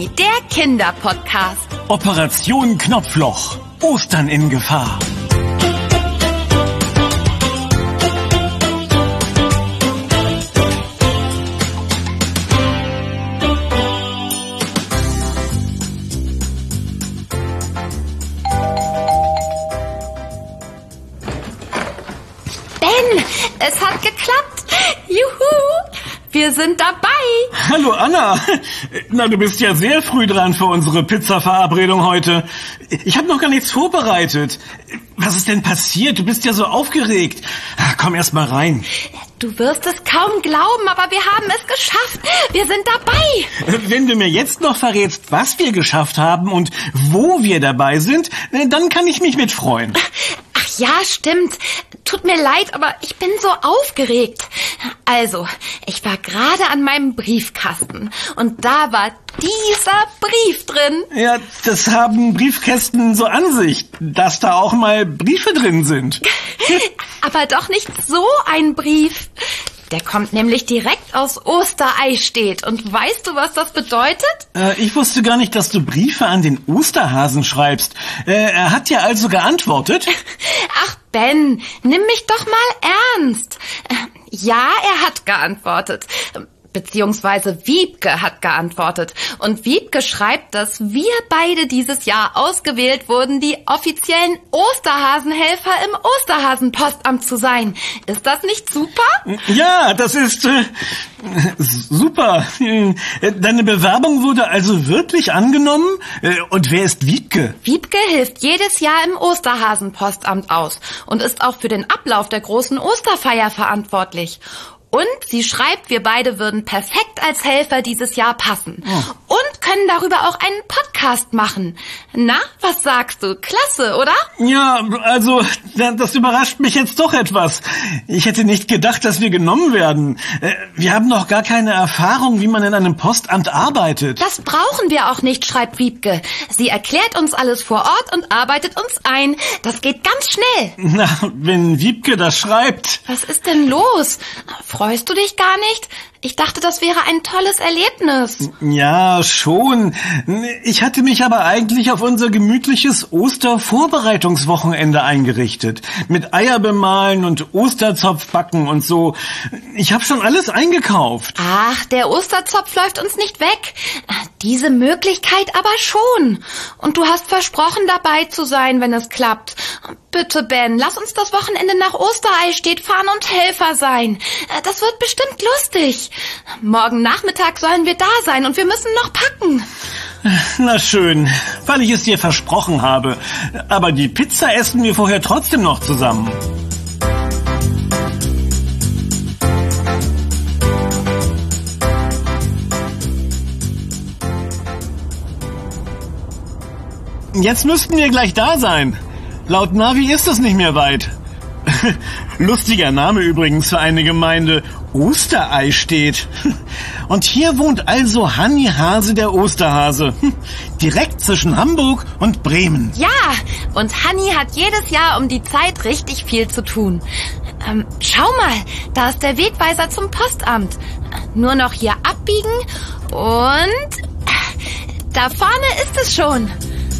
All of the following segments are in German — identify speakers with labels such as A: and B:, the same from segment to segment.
A: Mickey, der Kinderpodcast.
B: Operation Knopfloch. Ostern in Gefahr.
A: Ben, es hat geklappt. Juhu, wir sind dabei.
B: Hallo Anna. Na, du bist ja sehr früh dran für unsere Pizza-Verabredung heute. Ich habe noch gar nichts vorbereitet. Was ist denn passiert? Du bist ja so aufgeregt. Komm erst mal rein.
A: Du wirst es kaum glauben, aber wir haben es geschafft. Wir sind dabei.
B: Wenn du mir jetzt noch verrätst, was wir geschafft haben und wo wir dabei sind, dann kann ich mich mitfreuen.
A: Ach ja, stimmt. Tut mir leid, aber ich bin so aufgeregt. Also, ich war gerade an meinem Briefkasten und da war dieser Brief drin.
B: Ja, das haben Briefkästen so an sich, dass da auch mal Briefe drin sind.
A: Aber doch nicht so ein Brief. Der kommt nämlich direkt aus Ostereistedt. Und weißt du, was das bedeutet?
B: Ich wusste gar nicht, dass du Briefe an den Osterhasen schreibst. Er hat ja also geantwortet.
A: Ach Ben, nimm mich doch mal ernst. Ja, er hat geantwortet. Beziehungsweise Wiebke hat geantwortet. Und Wiebke schreibt, dass wir beide dieses Jahr ausgewählt wurden, die offiziellen Osterhasenhelfer im Osterhasenpostamt zu sein. Ist das nicht super?
B: Ja, das ist super. Deine Bewerbung wurde also wirklich angenommen? Und wer ist Wiebke?
A: Wiebke hilft jedes Jahr im Osterhasenpostamt aus und ist auch für den Ablauf der großen Osterfeier verantwortlich. Und sie schreibt, wir beide würden perfekt als Helfer dieses Jahr passen. Oh. Und können darüber auch einen Podcast machen. Na, was sagst du? Klasse, oder?
B: Ja, also, das überrascht mich jetzt doch etwas. Ich hätte nicht gedacht, dass wir genommen werden. Wir haben noch gar keine Erfahrung, wie man in einem Postamt arbeitet.
A: Das brauchen wir auch nicht, schreibt Wiebke. Sie erklärt uns alles vor Ort und arbeitet uns ein. Das geht ganz schnell.
B: Na, wenn Wiebke das schreibt.
A: Was ist denn los? Freust du dich gar nicht? Ich dachte, das wäre ein tolles Erlebnis.
B: Ja, schon. Ich hatte mich aber eigentlich auf unser gemütliches Ostervorbereitungswochenende eingerichtet. Mit Eier bemalen und Osterzopf backen und so. Ich habe schon alles eingekauft.
A: Ach, der Osterzopf läuft uns nicht weg. Diese Möglichkeit aber schon. Und du hast versprochen, dabei zu sein, wenn es klappt. Bitte, Ben, lass uns das Wochenende nach Ostereistedt fahren und Helfer sein. Das wird bestimmt lustig. Morgen Nachmittag sollen wir da sein und wir müssen noch packen.
B: Na schön, weil ich es dir versprochen habe. Aber die Pizza essen wir vorher trotzdem noch zusammen. Jetzt müssten wir gleich da sein. Laut Navi ist es nicht mehr weit. Lustiger Name übrigens für eine Gemeinde. Ostereistedt. Und hier wohnt also Hanni Hase, der Osterhase. Direkt zwischen Hamburg und Bremen.
A: Ja, und Hanni hat jedes Jahr um die Zeit richtig viel zu tun. Schau mal, da ist der Wegweiser zum Postamt. Nur noch hier abbiegen und da vorne ist es schon.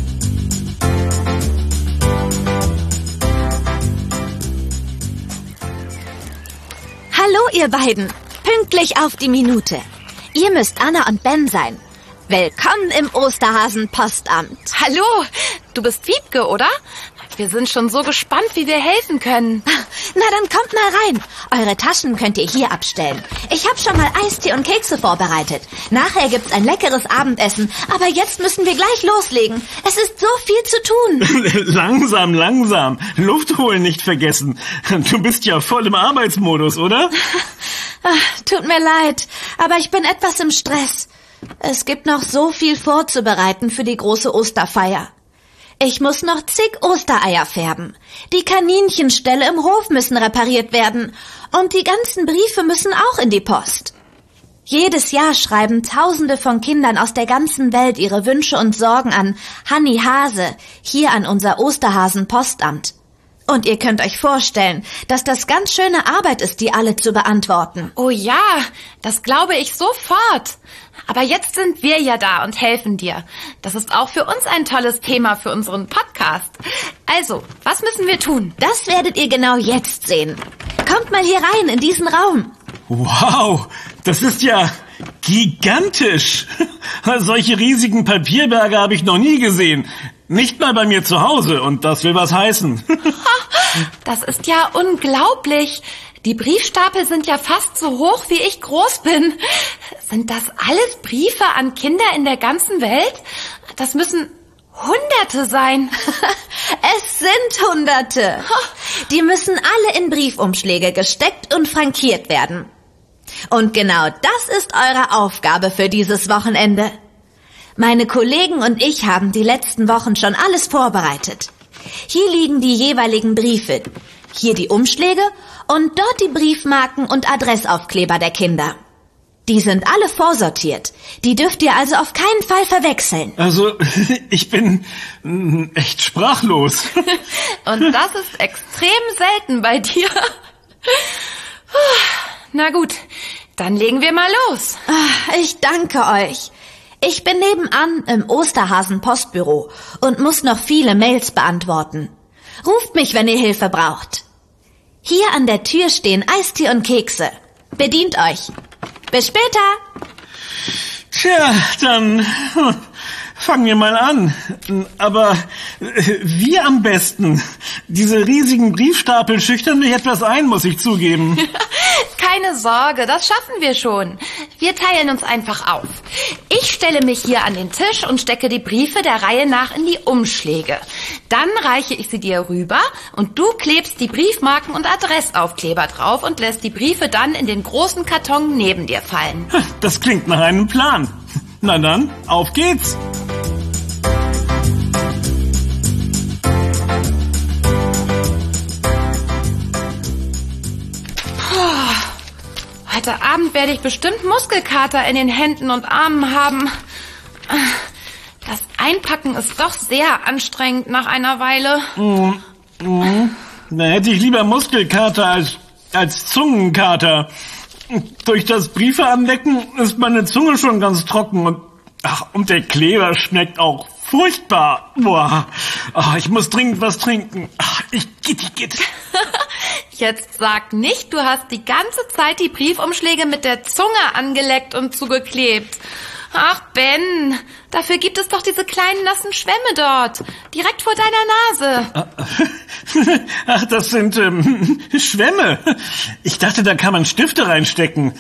C: Hallo ihr beiden, pünktlich auf die Minute. Ihr müsst Anna und Ben sein. Willkommen im Osterhasenpostamt.
A: Hallo, du bist Wiebke, oder? Wir sind schon so gespannt, wie wir helfen können.
C: Na, dann kommt mal rein. Eure Taschen könnt ihr hier abstellen. Ich habe schon mal Eistee und Kekse vorbereitet. Nachher gibt's ein leckeres Abendessen. Aber jetzt müssen wir gleich loslegen. Es ist so viel zu tun.
B: Langsam. Luft holen nicht vergessen. Du bist ja voll im Arbeitsmodus, oder?
C: Tut mir leid, aber ich bin etwas im Stress. Es gibt noch so viel vorzubereiten für die große Osterfeier. Ich muss noch zig Ostereier färben. Die Kaninchenställe im Hof müssen repariert werden. Und die ganzen Briefe müssen auch in die Post. Jedes Jahr schreiben Tausende von Kindern aus der ganzen Welt ihre Wünsche und Sorgen an Hanni Hase, hier an unser Osterhasenpostamt. Und ihr könnt euch vorstellen, dass das ganz schöne Arbeit ist, die alle zu beantworten.
A: Oh ja, das glaube ich sofort. Aber jetzt sind wir ja da und helfen dir. Das ist auch für uns ein tolles Thema für unseren Podcast. Also, was müssen wir tun?
C: Das werdet ihr genau jetzt sehen. Kommt mal hier rein in diesen Raum.
B: Wow, das ist ja gigantisch. Solche riesigen Papierberge habe ich noch nie gesehen. Nicht mal bei mir zu Hause, und das will was heißen.
A: Das ist ja unglaublich. Die Briefstapel sind ja fast so hoch, wie ich groß bin. Sind das alles Briefe an Kinder in der ganzen Welt? Das müssen Hunderte sein.
C: Es sind Hunderte. Die müssen alle in Briefumschläge gesteckt und frankiert werden. Und genau das ist eure Aufgabe für dieses Wochenende. Meine Kollegen und ich haben die letzten Wochen schon alles vorbereitet. Hier liegen die jeweiligen Briefe, hier die Umschläge und dort die Briefmarken und Adressaufkleber der Kinder. Die sind alle vorsortiert. Die dürft ihr also auf keinen Fall verwechseln.
B: Also, ich bin echt sprachlos.
A: Und das ist extrem selten bei dir. Na gut, dann legen wir mal los.
C: Ich danke euch. Ich bin nebenan im Osterhasen-Postbüro und muss noch viele Mails beantworten. Ruft mich, wenn ihr Hilfe braucht. Hier an der Tür stehen Eistee und Kekse. Bedient euch. Bis später.
B: Tja, dann fangen wir mal an. Aber wie am besten? Diese riesigen Briefstapel schüchtern mich etwas ein, muss ich zugeben.
A: Keine Sorge, das schaffen wir schon. Wir teilen uns einfach auf. Ich stelle mich hier an den Tisch und stecke die Briefe der Reihe nach in die Umschläge. Dann reiche ich sie dir rüber und du klebst die Briefmarken und Adressaufkleber drauf und lässt die Briefe dann in den großen Karton neben dir fallen.
B: Das klingt nach einem Plan. Na dann, auf geht's.
A: Heute Abend werde ich bestimmt Muskelkater in den Händen und Armen haben. Das Einpacken ist doch sehr anstrengend nach einer Weile.
B: Da hätte ich lieber Muskelkater als Zungenkater. Durch das Briefe anlecken ist meine Zunge schon ganz trocken und der Kleber schmeckt auch furchtbar. Boah, ich muss dringend was trinken. Gitt.
A: Jetzt sag nicht, du hast die ganze Zeit die Briefumschläge mit der Zunge angeleckt und zugeklebt. Ach, Ben, dafür gibt es doch diese kleinen nassen Schwämme dort, direkt vor deiner Nase.
B: Ach, das sind Schwämme. Ich dachte, da kann man Stifte reinstecken.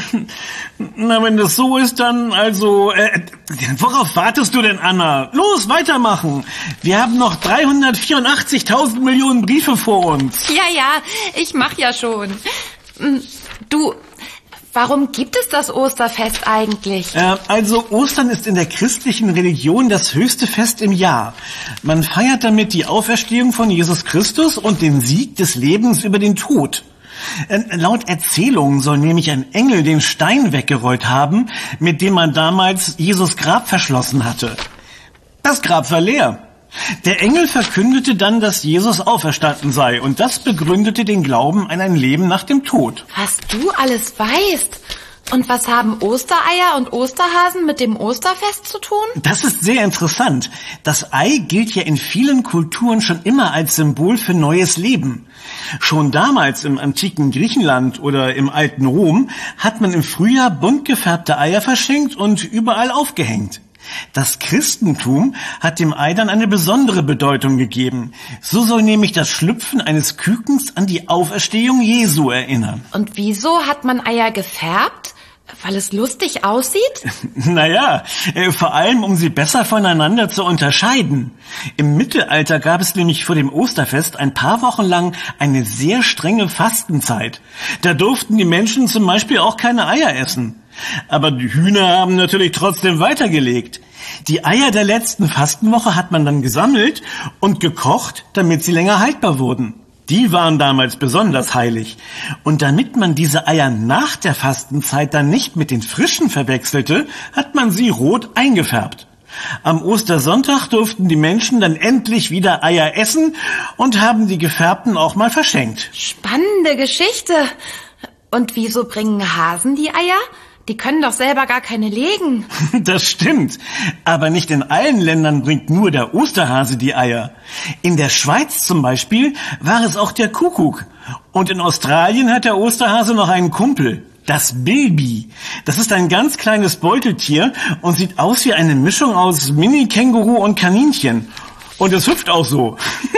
B: Na, wenn das so ist, dann also... worauf wartest du denn, Anna? Los, weitermachen. Wir haben noch 384.000 Millionen Briefe vor uns.
A: Ja, ich mach ja schon. Du... Warum gibt es das Osterfest eigentlich?
B: Also Ostern ist in der christlichen Religion das höchste Fest im Jahr. Man feiert damit die Auferstehung von Jesus Christus und den Sieg des Lebens über den Tod. Laut Erzählungen soll nämlich ein Engel den Stein weggerollt haben, mit dem man damals Jesus Grab verschlossen hatte. Das Grab war leer. Der Engel verkündete dann, dass Jesus auferstanden sei, und das begründete den Glauben an ein Leben nach dem Tod.
A: Was du alles weißt. Und was haben Ostereier und Osterhasen mit dem Osterfest zu tun?
B: Das ist sehr interessant. Das Ei gilt ja in vielen Kulturen schon immer als Symbol für neues Leben. Schon damals im antiken Griechenland oder im alten Rom hat man im Frühjahr bunt gefärbte Eier verschenkt und überall aufgehängt. Das Christentum hat dem Ei dann eine besondere Bedeutung gegeben. So soll nämlich das Schlüpfen eines Kükens an die Auferstehung Jesu erinnern.
A: Und wieso hat man Eier gefärbt? Weil es lustig aussieht?
B: Naja, vor allem, um sie besser voneinander zu unterscheiden. Im Mittelalter gab es nämlich vor dem Osterfest ein paar Wochen lang eine sehr strenge Fastenzeit. Da durften die Menschen zum Beispiel auch keine Eier essen. Aber die Hühner haben natürlich trotzdem weitergelegt. Die Eier der letzten Fastenwoche hat man dann gesammelt und gekocht, damit sie länger haltbar wurden. Die waren damals besonders heilig. Und damit man diese Eier nach der Fastenzeit dann nicht mit den frischen verwechselte, hat man sie rot eingefärbt. Am Ostersonntag durften die Menschen dann endlich wieder Eier essen und haben die gefärbten auch mal verschenkt.
A: Spannende Geschichte. Und wieso bringen Hasen die Eier? Die können doch selber gar keine legen.
B: Das stimmt. Aber nicht in allen Ländern bringt nur der Osterhase die Eier. In der Schweiz zum Beispiel war es auch der Kuckuck. Und in Australien hat der Osterhase noch einen Kumpel. Das Bilby. Das ist ein ganz kleines Beuteltier und sieht aus wie eine Mischung aus Mini-Känguru und Kaninchen. Und es hüpft auch so.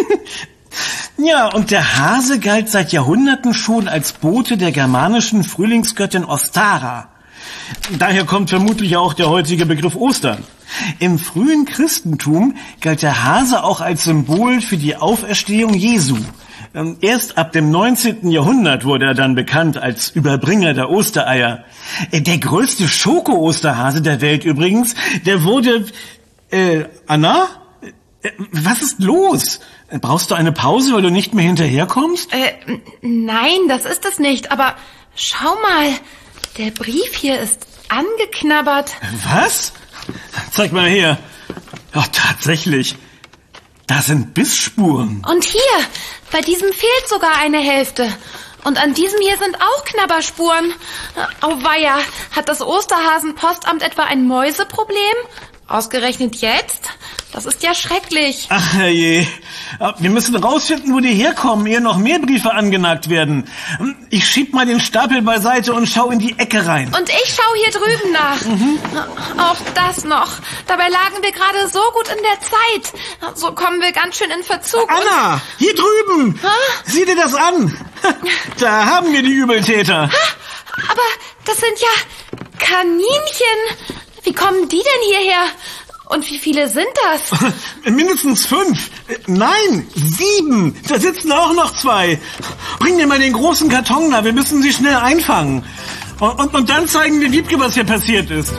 B: Ja, und der Hase galt seit Jahrhunderten schon als Bote der germanischen Frühlingsgöttin Ostara. Daher kommt vermutlich auch der heutige Begriff Ostern. Im frühen Christentum galt der Hase auch als Symbol für die Auferstehung Jesu. Erst ab dem 19. Jahrhundert wurde er dann bekannt als Überbringer der Ostereier. Der größte Schoko-Osterhase der Welt übrigens, der wurde... Anna? Was ist los? Brauchst du eine Pause, weil du nicht mehr hinterherkommst?
A: Nein, das ist es nicht. Aber schau mal, der Brief hier ist angeknabbert.
B: Was? Zeig mal her. Oh, tatsächlich. Da sind Bissspuren.
A: Und hier, bei diesem fehlt sogar eine Hälfte. Und an diesem hier sind auch Knabberspuren. Auweia, hat das Osterhasenpostamt etwa ein Mäuseproblem? Ausgerechnet jetzt? Das ist ja schrecklich.
B: Ach herrje. Wir müssen rausfinden, wo die herkommen, ehe noch mehr Briefe angenagt werden. Ich schieb mal den Stapel beiseite und schau in die Ecke rein.
A: Und ich schau hier drüben nach. Auch das noch. Dabei lagen wir gerade so gut in der Zeit. So kommen wir ganz schön in Verzug.
B: Anna, hier drüben. Sieh dir das an. Da haben wir die Übeltäter.
A: Aber das sind ja Kaninchen. Wie kommen die denn hierher? Und wie viele sind das?
B: Mindestens 5. Nein, 7. Da sitzen auch noch 2. Bring mir mal den großen Karton da. Wir müssen sie schnell einfangen. Und dann zeigen wir Wiebke, was hier passiert ist.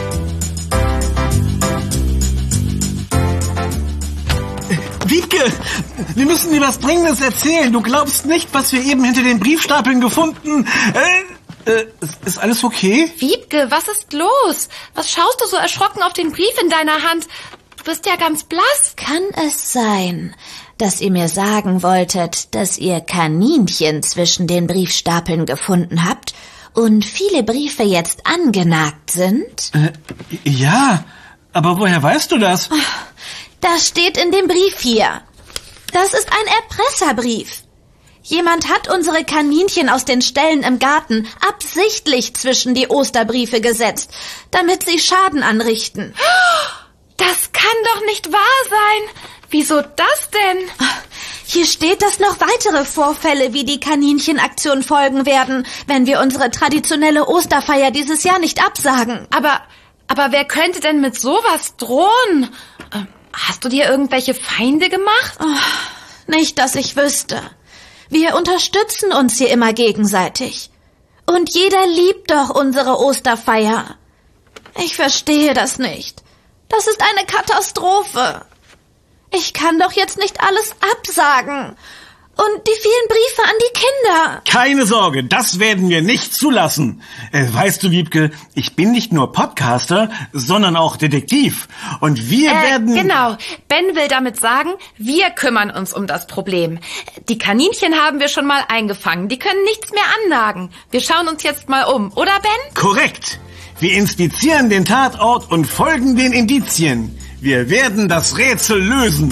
B: Wiebke, wir müssen dir was Dringendes erzählen. Du glaubst nicht, was wir eben hinter den Briefstapeln gefunden. Ist alles okay?
A: Wiebke, was ist los? Was schaust du so erschrocken auf den Brief in deiner Hand? Du bist ja ganz blass.
C: Kann es sein, dass ihr mir sagen wolltet, dass ihr Kaninchen zwischen den Briefstapeln gefunden habt und viele Briefe jetzt angenagt sind?
B: Ja, aber woher weißt du das?
C: Das steht in dem Brief hier. Das ist ein Erpresserbrief. Jemand hat unsere Kaninchen aus den Ställen im Garten absichtlich zwischen die Osterbriefe gesetzt, damit sie Schaden anrichten.
A: Das kann doch nicht wahr sein. Wieso das denn?
C: Hier steht, dass noch weitere Vorfälle wie die Kaninchenaktion folgen werden, wenn wir unsere traditionelle Osterfeier dieses Jahr nicht absagen.
A: Aber wer könnte denn mit sowas drohen? Hast du dir irgendwelche Feinde gemacht?
C: Nicht, dass ich wüsste. Wir unterstützen uns hier immer gegenseitig. Und jeder liebt doch unsere Osterfeier. Ich verstehe das nicht. Das ist eine Katastrophe. Ich kann doch jetzt nicht alles absagen. Und die vielen Briefe an die Kinder.
B: Keine Sorge, das werden wir nicht zulassen. Weißt du, Wiebke, ich bin nicht nur Podcaster, sondern auch Detektiv. Und wir werden...
A: Genau, Ben will damit sagen, wir kümmern uns um das Problem. Die Kaninchen haben wir schon mal eingefangen, die können nichts mehr annagen. Wir schauen uns jetzt mal um, oder Ben?
B: Korrekt. Wir inspizieren den Tatort und folgen den Indizien. Wir werden das Rätsel lösen.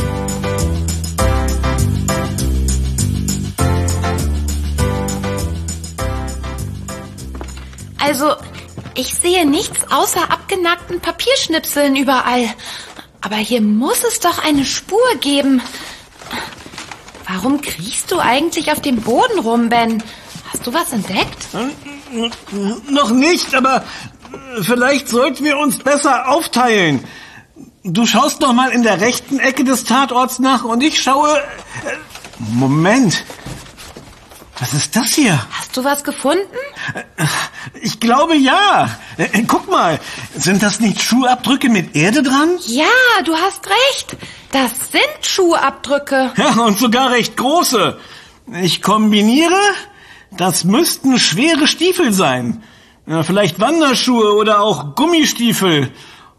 A: Also, ich sehe nichts außer abgenagten Papierschnipseln überall. Aber hier muss es doch eine Spur geben. Warum kriechst du eigentlich auf dem Boden rum, Ben? Hast du was entdeckt?
B: Noch nicht, aber vielleicht sollten wir uns besser aufteilen. Du schaust noch mal in der rechten Ecke des Tatorts nach und ich schaue... Moment. Was ist das hier?
A: Hast du was gefunden?
B: Ich glaube, ja. Guck mal, sind das nicht Schuhabdrücke mit Erde dran?
A: Ja, du hast recht. Das sind Schuhabdrücke.
B: Ja, und sogar recht große. Ich kombiniere, das müssten schwere Stiefel sein. Ja, vielleicht Wanderschuhe oder auch Gummistiefel.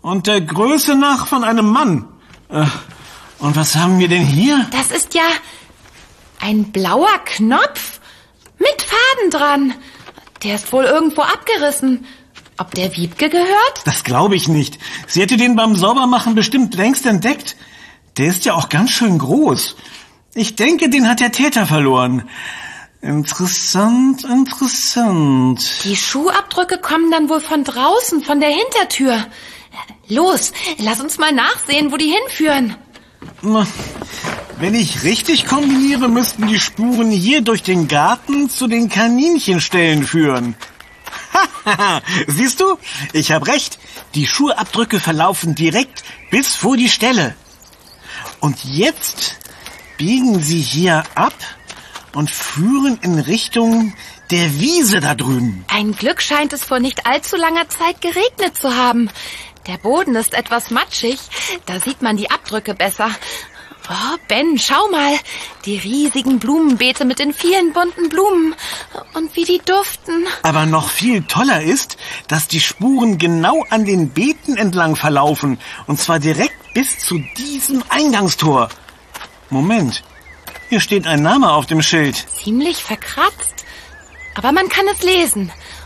B: und der Größe nach von einem Mann. Und was haben wir denn hier?
A: Das ist ja ein blauer Knopf mit Faden dran. Der ist wohl irgendwo abgerissen. Ob der Wiebke gehört?
B: Das glaube ich nicht. Sie hätte den beim Saubermachen bestimmt längst entdeckt. Der ist ja auch ganz schön groß. Ich denke, den hat der Täter verloren. Interessant.
A: Die Schuhabdrücke kommen dann wohl von draußen, von der Hintertür. Los, lass uns mal nachsehen, wo die hinführen.
B: Wenn ich richtig kombiniere, müssten die Spuren hier durch den Garten zu den Kaninchenställen führen. Siehst du? Ich habe recht. Die Schuhabdrücke verlaufen direkt bis vor die Ställe. Und jetzt biegen sie hier ab und führen in Richtung der Wiese da drüben.
A: Ein Glück scheint es vor nicht allzu langer Zeit geregnet zu haben. Der Boden ist etwas matschig, da sieht man die Abdrücke besser. Oh, Ben, schau mal, die riesigen Blumenbeete mit den vielen bunten Blumen und wie die duften.
B: Aber noch viel toller ist, dass die Spuren genau an den Beeten entlang verlaufen, und zwar direkt bis zu diesem Eingangstor. Moment, hier steht ein Name auf dem Schild.
A: Ziemlich verkratzt, aber man kann es lesen.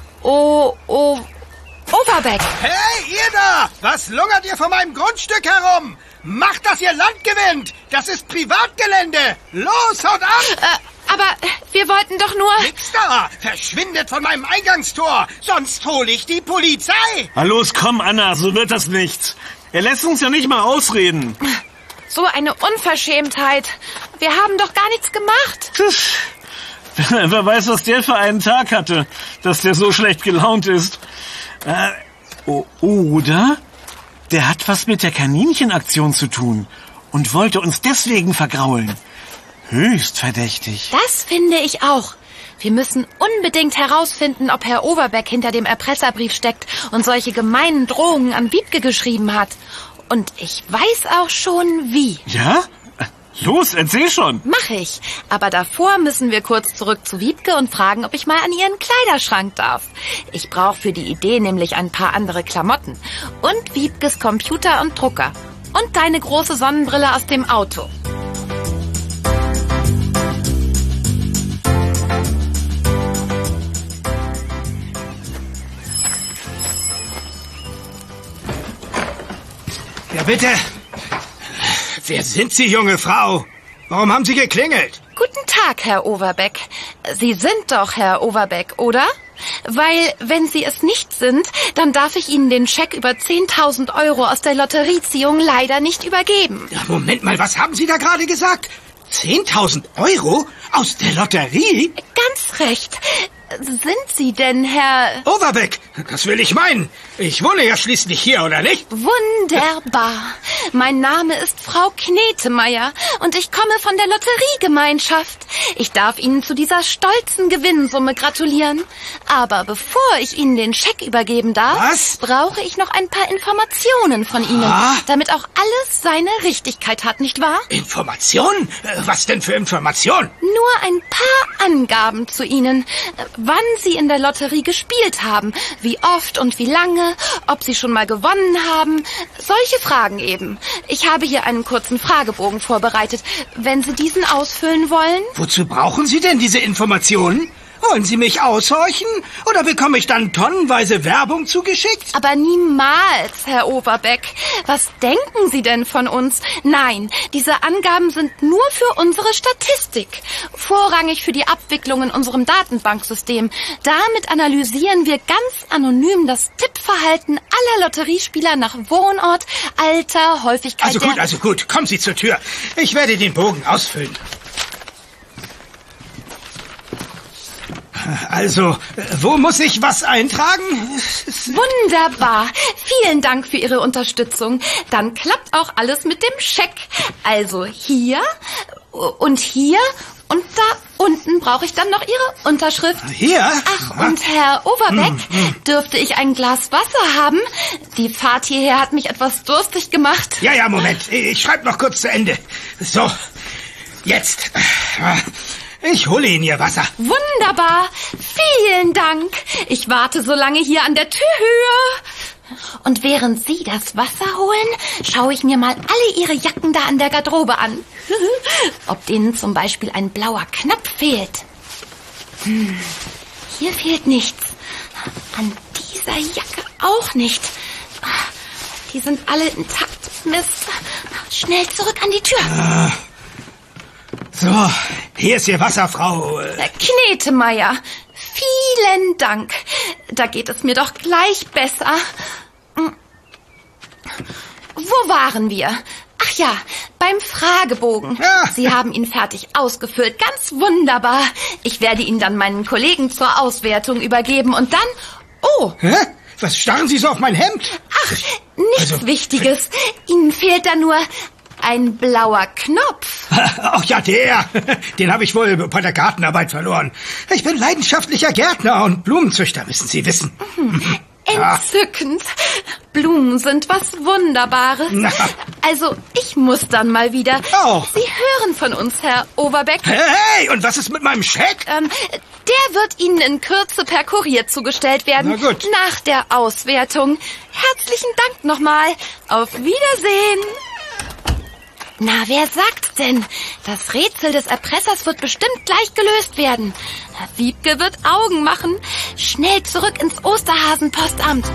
A: Overbeck.
D: Hey, ihr da! Was lungert ihr vor meinem Grundstück herum? Macht, dass ihr Land gewinnt! Das ist Privatgelände! Los, haut ab!
A: Aber wir wollten doch nur...
D: Nix da! Verschwindet von meinem Eingangstor! Sonst hole ich die Polizei!
B: Na los, komm, Anna, so wird das nichts. Er lässt uns ja nicht mal ausreden.
A: So eine Unverschämtheit. Wir haben doch gar nichts gemacht.
B: Wer weiß, was der für einen Tag hatte, dass der so schlecht gelaunt ist. Oder der hat was mit der Kaninchenaktion zu tun und wollte uns deswegen vergraulen. Höchst verdächtig.
A: Das finde ich auch. Wir müssen unbedingt herausfinden, ob Herr Overbeck hinter dem Erpresserbrief steckt und solche gemeinen Drohungen an Wiebke geschrieben hat. Und ich weiß auch schon, wie.
B: Ja? Los, erzähl schon.
A: Mach ich. Aber davor müssen wir kurz zurück zu Wiebke und fragen, ob ich mal an ihren Kleiderschrank darf. Ich brauche für die Idee nämlich ein paar andere Klamotten. Und Wiebkes Computer und Drucker. Und deine große Sonnenbrille aus dem Auto.
D: Ja, bitte. Wer sind Sie, junge Frau? Warum haben Sie geklingelt?
A: Guten Tag, Herr Overbeck. Sie sind doch Herr Overbeck, oder? Weil, wenn Sie es nicht sind, dann darf ich Ihnen den Scheck über 10.000 € aus der Lotterieziehung leider nicht übergeben.
D: Ja, Moment mal, was haben Sie da gerade gesagt? 10.000 € aus der Lotterie?
A: Ganz recht. Sind Sie denn Herr...
D: Overbeck, das will ich meinen. Ich wohne ja schließlich hier, oder nicht?
A: Wunderbar. Mein Name ist Frau Knetemeyer und ich komme von der Lotteriegemeinschaft. Ich darf Ihnen zu dieser stolzen Gewinnsumme gratulieren. Aber bevor ich Ihnen den Scheck übergeben darf, brauche ich noch ein paar Informationen von Ihnen, damit auch alles seine Richtigkeit hat, nicht wahr?
D: Informationen? Was denn für Informationen?
A: Nur ein paar Angaben zu Ihnen. Wann Sie in der Lotterie gespielt haben, wie oft und wie lange, ob Sie schon mal gewonnen haben. Solche Fragen eben. Ich habe hier einen kurzen Fragebogen vorbereitet. Wenn Sie diesen ausfüllen wollen?
D: Wozu brauchen Sie denn diese Informationen? Wollen Sie mich aushorchen? Oder bekomme ich dann tonnenweise Werbung zugeschickt?
A: Aber niemals, Herr Overbeck. Was denken Sie denn von uns? Nein, diese Angaben sind nur für unsere Statistik. Vorrangig für die Abwicklung in unserem Datenbanksystem. Damit analysieren wir ganz anonym das Tippverhalten aller Lotteriespieler nach Wohnort, Alter, Häufigkeit
D: Also gut, kommen Sie zur Tür. Ich werde den Bogen ausfüllen. Also, wo muss ich was eintragen?
A: Wunderbar. Vielen Dank für Ihre Unterstützung. Dann klappt auch alles mit dem Scheck. Also hier und hier und da unten brauche ich dann noch Ihre Unterschrift.
D: Hier?
A: Ach, und Herr Overbeck, dürfte ich ein Glas Wasser haben? Die Fahrt hierher hat mich etwas durstig gemacht.
D: Ja, Moment. Ich schreibe noch kurz zu Ende. So, jetzt... Ich hole Ihnen Ihr Wasser.
A: Wunderbar. Vielen Dank. Ich warte so lange hier an der Türhöhe. Und während Sie das Wasser holen, schaue ich mir mal alle Ihre Jacken da an der Garderobe an. Ob denen zum Beispiel ein blauer Knopf fehlt. Hier fehlt nichts. An dieser Jacke auch nicht. Die sind alle intakt. Mist. Schnell zurück an die Tür.
D: So, hier ist Ihr Wasser, Frau.
A: Knetemeyer, vielen Dank. Da geht es mir doch gleich besser. Wo waren wir? Ach ja, beim Fragebogen.
D: Ja.
A: Sie haben ihn fertig ausgefüllt. Ganz wunderbar. Ich werde ihn dann meinen Kollegen zur Auswertung übergeben und dann... Oh!
D: Hä? Was starren Sie so auf mein Hemd?
A: Ach, nichts Wichtiges. Ihnen fehlt da nur ein blauer Knopf.
D: Ach ja, der. Den habe ich wohl bei der Gartenarbeit verloren. Ich bin leidenschaftlicher Gärtner und Blumenzüchter, müssen Sie wissen.
A: Entzückend. Blumen sind was Wunderbares.
D: Na.
A: Also, ich muss dann mal wieder.
D: Oh.
A: Sie hören von uns, Herr Overbeck.
D: Hey, und was ist mit meinem Scheck?
A: Der wird Ihnen in Kürze per Kurier zugestellt werden.
D: Na gut.
A: Nach der Auswertung. Herzlichen Dank nochmal. Auf Wiedersehen. Na, wer sagt's denn? Das Rätsel des Erpressers wird bestimmt gleich gelöst werden. Herr Wiebke wird Augen machen. Schnell zurück ins Osterhasenpostamt.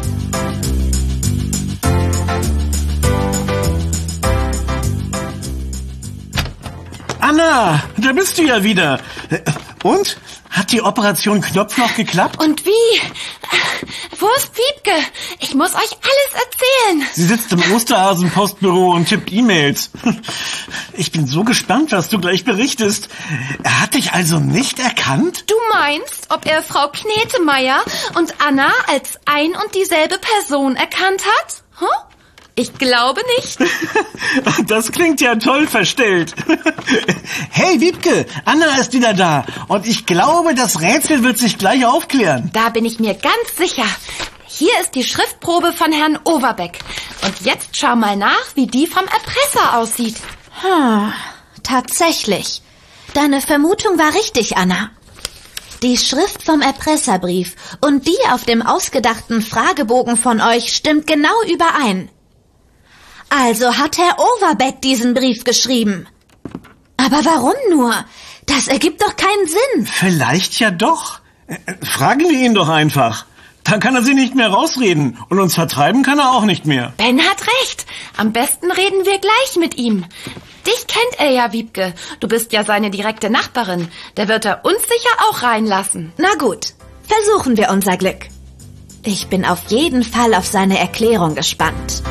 B: Anna, da bist du ja wieder. Und? Hat die Operation Knopf noch geklappt?
A: Und wie? Wo ist Wiebke? Ich muss euch alles erzählen.
B: Sie sitzt im Osterhasen-Postbüro und tippt E-Mails. Ich bin so gespannt, was du gleich berichtest. Er hat dich also nicht erkannt?
A: Du meinst, ob er Frau Knetemeyer und Anna als ein und dieselbe Person erkannt hat? Huh? Ich glaube nicht.
B: Das klingt ja toll verstellt. Hey, Wiebke, Anna ist wieder da. Und ich glaube, das Rätsel wird sich gleich aufklären.
A: Da bin ich mir ganz sicher. Hier ist die Schriftprobe von Herrn Overbeck. Und jetzt schau mal nach, wie die vom Erpresser aussieht.
C: Tatsächlich. Deine Vermutung war richtig, Anna. Die Schrift vom Erpresserbrief und die auf dem ausgedachten Fragebogen von euch stimmt genau überein. Also hat Herr Overbeck diesen Brief geschrieben. Aber warum nur? Das ergibt doch keinen Sinn.
B: Vielleicht ja doch. Fragen wir ihn doch einfach. Dann kann er sie nicht mehr rausreden. Und uns vertreiben kann er auch nicht mehr.
A: Ben hat recht. Am besten reden wir gleich mit ihm. Dich kennt er ja, Wiebke. Du bist ja seine direkte Nachbarin. Der wird er uns sicher auch reinlassen.
C: Na gut, versuchen wir unser Glück. Ich bin auf jeden Fall auf seine Erklärung gespannt.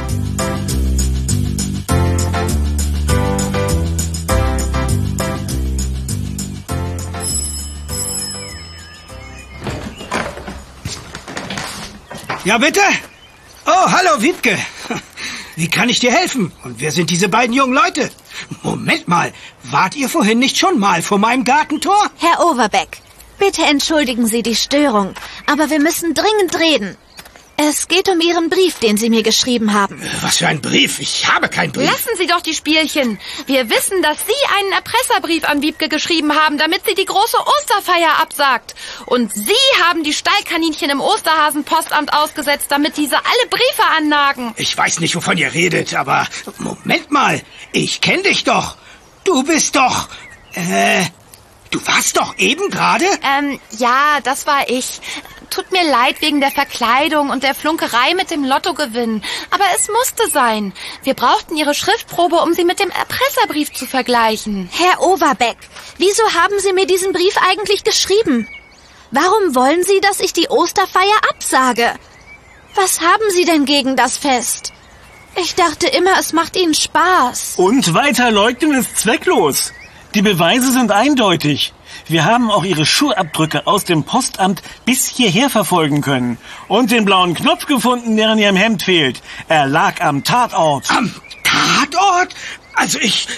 D: Ja, bitte? Oh, hallo, Wiebke. Wie kann ich dir helfen? Und wer sind diese beiden jungen Leute? Moment mal, wart ihr vorhin nicht schon mal vor meinem Gartentor?
C: Herr Overbeck, bitte entschuldigen Sie die Störung, aber wir müssen dringend reden. Es geht um Ihren Brief, den Sie mir geschrieben haben.
D: Was für ein Brief? Ich habe keinen Brief.
A: Lassen Sie doch die Spielchen. Wir wissen, dass Sie einen Erpresserbrief an Wiebke geschrieben haben, damit sie die große Osterfeier absagt. Und Sie haben die Stallkaninchen im Osterhasenpostamt ausgesetzt, damit diese alle Briefe annagen.
D: Ich weiß nicht, wovon ihr redet, aber Moment mal. Ich kenne dich doch. Du bist doch... Du warst doch eben gerade?
A: Ja, das war ich. Tut mir leid wegen der Verkleidung und der Flunkerei mit dem Lottogewinn. Aber es musste sein. Wir brauchten Ihre Schriftprobe, um sie mit dem Erpresserbrief zu vergleichen.
C: Herr Overbeck, wieso haben Sie mir diesen Brief eigentlich geschrieben? Warum wollen Sie, dass ich die Osterfeier absage? Was haben Sie denn gegen das Fest? Ich dachte immer, es macht Ihnen Spaß.
B: Und weiter leugnen ist zwecklos. Die Beweise sind eindeutig. Wir haben auch Ihre Schuhabdrücke aus dem Postamt bis hierher verfolgen können. Und den blauen Knopf gefunden, der in Ihrem Hemd fehlt. Er lag am Tatort.
D: Am Tatort? Also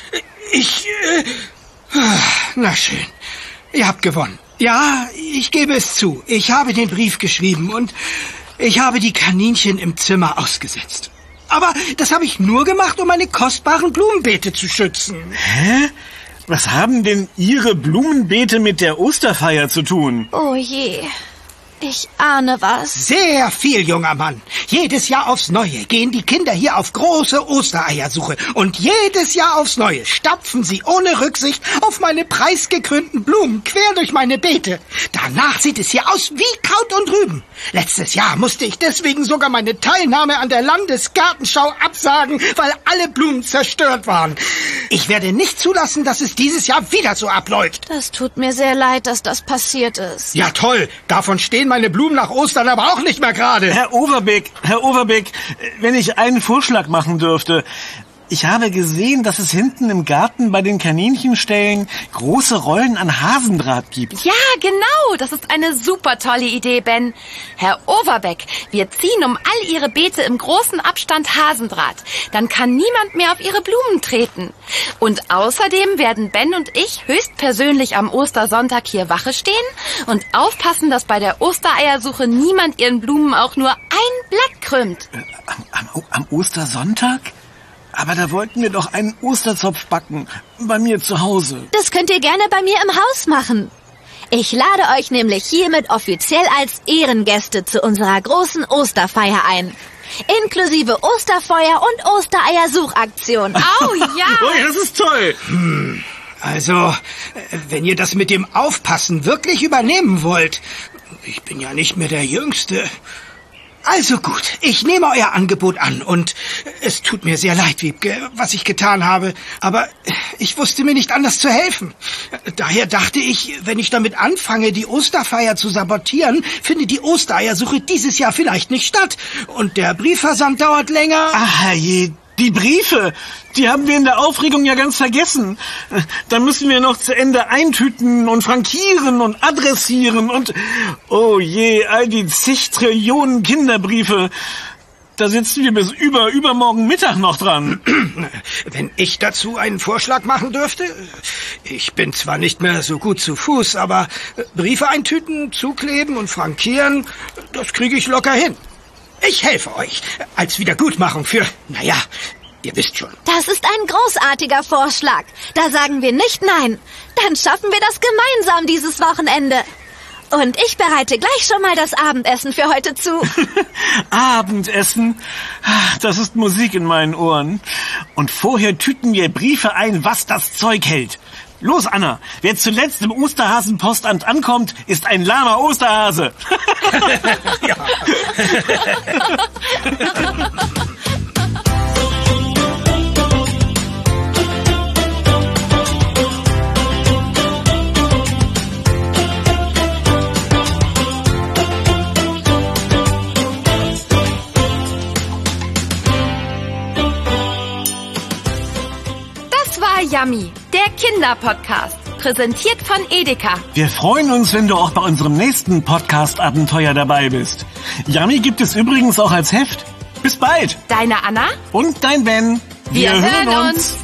D: Na schön. Ihr habt gewonnen. Ja, ich gebe es zu. Ich habe den Brief geschrieben und ich habe die Kaninchen im Zimmer ausgesetzt. Aber das habe ich nur gemacht, um meine kostbaren Blumenbeete zu schützen.
B: Hä? Was haben denn Ihre Blumenbeete mit der Osterfeier zu tun?
C: Oh je. Ich ahne was.
D: Sehr viel, junger Mann. Jedes Jahr aufs Neue gehen die Kinder hier auf große Ostereiersuche. Und jedes Jahr aufs Neue stapfen sie ohne Rücksicht auf meine preisgekrönten Blumen quer durch meine Beete. Danach sieht es hier aus wie Kraut und Rüben. Letztes Jahr musste ich deswegen sogar meine Teilnahme an der Landesgartenschau absagen, weil alle Blumen zerstört waren. Ich werde nicht zulassen, dass es dieses Jahr wieder so abläuft.
C: Das tut mir sehr leid, dass das passiert ist.
D: Ja toll, davon stehen meine Blumen nach Ostern aber auch nicht mehr gerade.
B: Herr Overbeck, wenn ich einen Vorschlag machen dürfte. Ich habe gesehen, dass es hinten im Garten bei den Kaninchenställen große Rollen an Hasendraht gibt.
A: Ja, genau. Das ist eine super tolle Idee, Ben. Herr Overbeck, wir ziehen um all Ihre Beete im großen Abstand Hasendraht. Dann kann niemand mehr auf Ihre Blumen treten. Und außerdem werden Ben und ich höchstpersönlich am Ostersonntag hier Wache stehen und aufpassen, dass bei der Ostereiersuche niemand ihren Blumen auch nur ein Blatt krümmt.
B: Am Ostersonntag? Aber da wollten wir doch einen Osterzopf backen, bei mir zu Hause.
C: Das könnt ihr gerne bei mir im Haus machen. Ich lade euch nämlich hiermit offiziell als Ehrengäste zu unserer großen Osterfeier ein. Inklusive Osterfeuer und Ostereiersuchaktion.
A: Oh ja!
B: Oh, das ist toll!
D: Also, wenn ihr das mit dem Aufpassen wirklich übernehmen wollt, ich bin ja nicht mehr der Jüngste. Also gut, ich nehme euer Angebot an und es tut mir sehr leid, Wiebke, was ich getan habe, aber ich wusste mir nicht anders zu helfen. Daher dachte ich, wenn ich damit anfange, die Osterfeier zu sabotieren, findet die Ostereiersuche dieses Jahr vielleicht nicht statt und der Briefversand dauert länger.
B: Ach herrje, die Briefe, die haben wir in der Aufregung ja ganz vergessen. Dann müssen wir noch zu Ende eintüten und frankieren und adressieren und, oh je, all die zig Trillionen Kinderbriefe. Da sitzen wir bis übermorgen Mittag noch dran.
D: Wenn ich dazu einen Vorschlag machen dürfte? Ich bin zwar nicht mehr so gut zu Fuß, aber Briefe eintüten, zukleben und frankieren, das kriege ich locker hin. Ich helfe euch als Wiedergutmachung für, naja, ihr wisst schon.
C: Das ist ein großartiger Vorschlag. Da sagen wir nicht nein. Dann schaffen wir das gemeinsam dieses Wochenende. Und ich bereite gleich schon mal das Abendessen für heute zu.
B: Abendessen? Das ist Musik in meinen Ohren. Und vorher tüten wir Briefe ein, was das Zeug hält. Los, Anna, wer zuletzt im Osterhasenpostamt ankommt, ist ein lahmer Osterhase.
D: Ja.
A: Das war Yummy, der Kinderpodcast, präsentiert von Edeka.
B: Wir freuen uns, wenn du auch bei unserem nächsten Podcast-Abenteuer dabei bist. Yummy gibt es übrigens auch als Heft. Bis bald.
A: Deine Anna?
B: Und dein Ben.
A: Wir hören uns.